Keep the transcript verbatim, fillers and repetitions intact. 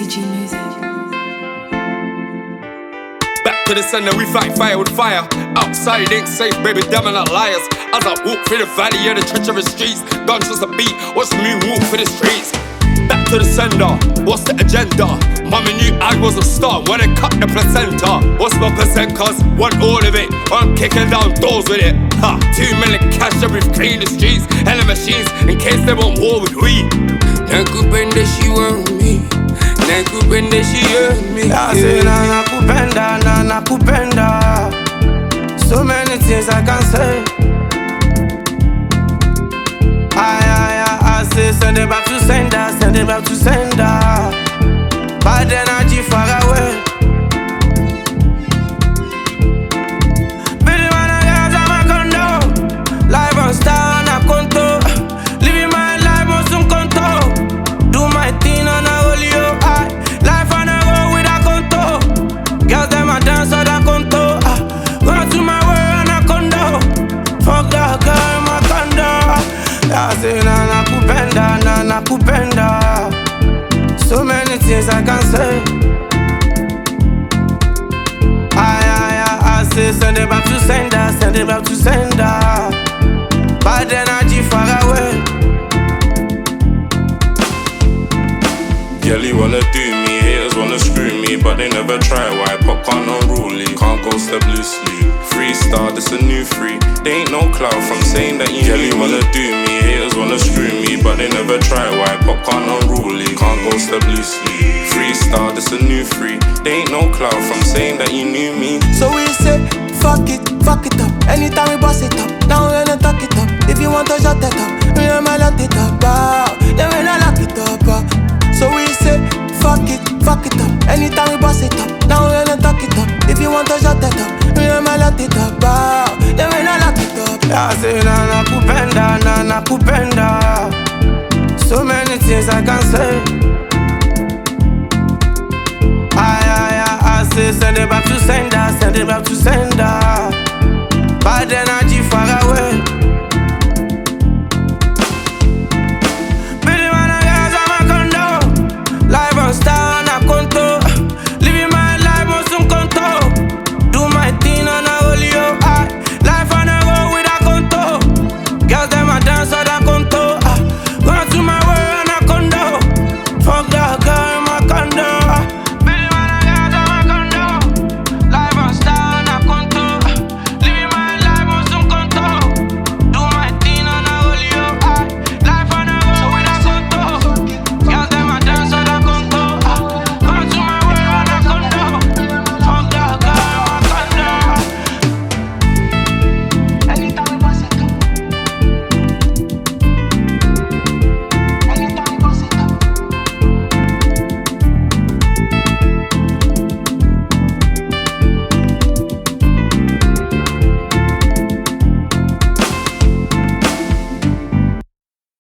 T G Music. Back to the sender, we fight fire with fire. Outside it ain't safe, baby, them are not liars. As I walk through the valley of the treacherous streets, guns just a beat, watch me walk through the streets. Back to the sender, what's the agenda? Mama knew I was a star when they cut the placenta. What's my percent, cuz? Want all of it, I'm kicking down doors with it. Ha, two million cash and we've cleaned the streets. Hella machines, in case they want war with we. Nakupenda she want me, nakupenda she want me. I say na nakupenda, na nakupenda. So many things I can say. Aye, aye, aye, I say send it back to sender, send it back to sender. Bad energy far away. Billy man, I got on my condo. Live on star on a conto. Living my life on some conto. Do my thing on a olio. Aye, life on a road with a conto. Girls them a dance on a conto. Ah, run to my world on a condo. Fuck that girl in my condo. I say na nakupenda, na nakupenda. So many things I can say. Aye, aye, aye, I say send it back to sender, send it back to sender. Bad energy far away. Yelly wanna do me, haters wanna screw me, but they never try. Why popcorn unruly? Can't go step loosely. Freestyle, this a new free. They ain't no clout from saying that you Yelly wanna do me, haters wanna screw me, but they never try. Why popcorn unruly? Can't go step loosely. Freestyle, this a new free. They ain't no clout from saying that you knew me. So we say, fuck it, fuck it up. Anytime we bust it up, now we gonna tuck it up. If you want to shut it up, we gonna lock it up. Ah, then we gonna lock it up. Ah. So we say, fuck it, fuck it up. Anytime we bust it up, now we gonna tuck it up. If you want to shut it up, we gonna lock it up. Ah, then we gonna lock it up. I say na nakupenda, na nakupenda. So many things I can say. Aye, aye, aye, I say send it back to sender, send it back to sender. But then